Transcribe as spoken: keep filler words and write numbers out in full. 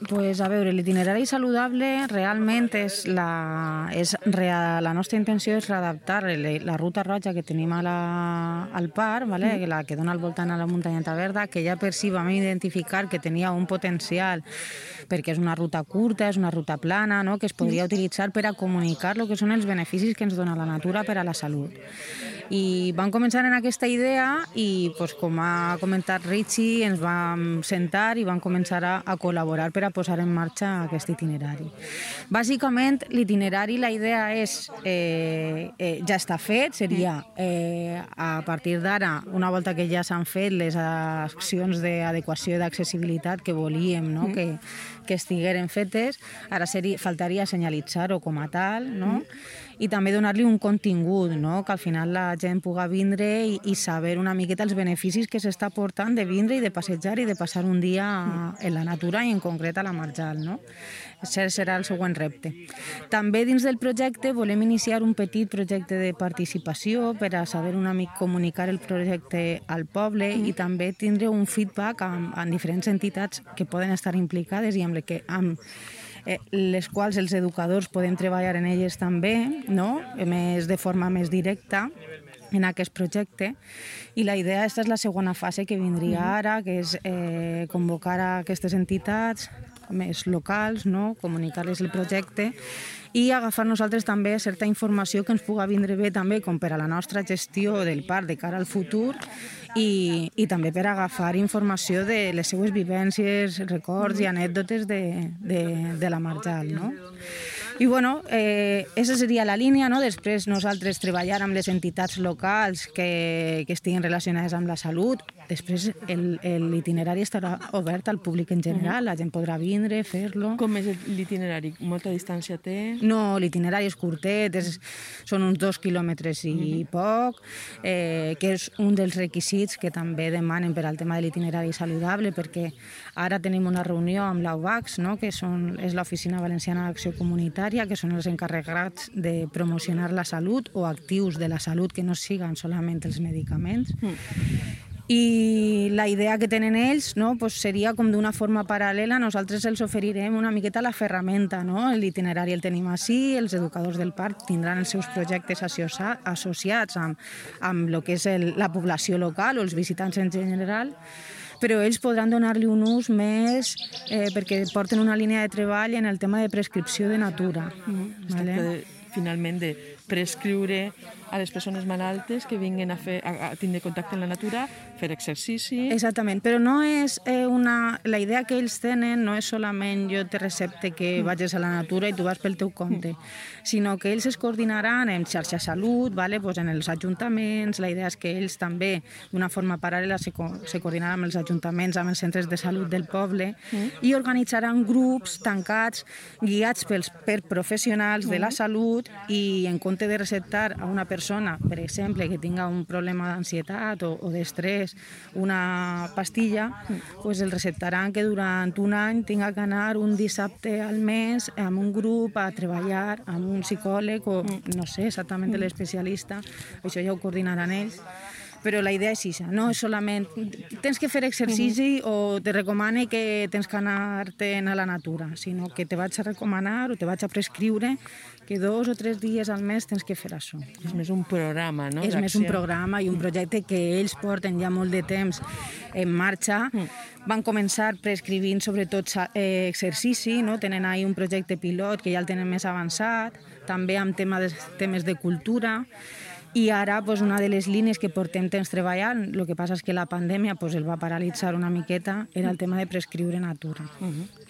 Pues, a veure, l'itinerari saludable realment és la, és rea, la nostra intenció és readaptar la ruta roja que tenim a la, al parc, vale? mm. la que dona al voltant a la muntanyeta verda, que ja per si vam identificar que tenia un potencial perquè és una ruta curta, és una ruta plana, no? que es podria utilitzar per a comunicar el que són els beneficis que ens dona la natura per a la salut. I vam començar en aquesta idea i, pues, com ha comentat Richie, ens vam sentar i vam començar a, a col·laborar per a posar en marxa aquest itinerari. Bàsicament, l'itinerari, la idea és, eh, eh, ja està fet, seria eh, a partir d'ara, una volta que ja s'han fet les accions d'adequació i d'accessibilitat que volíem, no? que, que estigueren fetes, ara seria, faltaria senyalitzar-ho com a tal, no? i també donar-li un contingut, no? que al final la gent pugui vindre i, i saber una miqueta els beneficis que s'està portant de vindre i de passejar i de passar un dia en la natura i en concret a la Marjal. No? Això serà el següent repte. També dins del projecte volem iniciar un petit projecte de participació per a saber una mica comunicar el projecte al poble i també tindre un feedback amb, amb diferents entitats que poden estar implicades i amb, que, amb eh, les quals els educadors podem treballar en elles també, no? més de forma més directa en aquest projecte. I la idea, aquesta és la segona fase que vindria ara, que és eh, convocar a aquestes entitats més locals, no? comunicar-les el projecte i agafar nosaltres també certa informació que ens pugui vindre bé també com per a la nostra gestió del parc de cara al futur i, i també per agafar informació de les seues vivències, records i anècdotes de, de, de la Marjal. No? I bueno, eh, aquesta seria la línia, no? Després nosaltres treballar amb les entitats locals que, que estiguin relacionades amb la salut. Després l'itinerari estarà obert al públic en general, la gent podrà vindre, fer-lo. Com és l'itinerari? Molta distància té? No, l'itinerari és curtet, és, són uns dos quilòmetres i uh-huh. poc, eh, que és un dels requisits que també demanen per al tema de l'itinerari saludable, perquè ara tenim una reunió amb l'A U B A C, no? que són, és l'Oficina Valenciana d'Acció Comunitària, que són els encarregats de promocionar la salut o actius de la salut que no siguen solament els medicaments. Mm. I la idea que tenen ells, no, pues seria com d'una forma paral·lela, nosaltres els oferirem una miqueta la ferramenta, no? L'itinerari el tenim així, els educadors del parc tindran els seus projectes associats amb, amb el que és el, la població local o els visitants en general, però ells podran donar-li un ús més eh, perquè porten una línia de treball en el tema de prescripció de natura. Mm-hmm. Vale? De, finalment de prescriure a les persones malaltes que vinguin a, fer, a, a tindre contacte amb la natura, fer exercici... Exactament, però no és eh, una... La idea que ells tenen no és solament jo te recepte que mm. vagis a la natura i tu vas pel teu compte, mm. sinó que ells es coordinaran en xarxa salut, vale? Pues en els ajuntaments, la idea és que ells també, d'una forma paral·lela, se, co se coordinaran amb els ajuntaments, amb els centres de salut del poble, mm. i organitzaran grups tancats, guiats pels, per professionals mm. de la salut, i en compte de receptar a una persona, per exemple, que tinga un problema d'ansietat o, o d'estrès, una pastilla, pues el receptaran que durant un any tinga que anar un dissabte al mes amb un grup a treballar amb un psicòleg o no sé exactament l'especialista, això ja ho coordinaran ells. Però la idea és això, no és solament tens que fer exercici uh-huh. o te recomane que tens que anar-te'n a la natura, sinó que te vaig a recomanar o te vaig a prescriure que dos o tres dies al mes tens que fer això. És més un programa, no? És més un programa i un projecte que ells porten ja molt de temps en marxa. Uh-huh. Van començar prescrivint sobretot eh, exercici, no? Tenen ahí un projecte pilot que ja el tenen més avançat, també amb temes, temes de cultura. I ara pues, una de les línies que portem temps treballant, el que passa és que la pandèmia pues, el va paralitzar una miqueta, era el tema de prescriure natura. Uh-huh.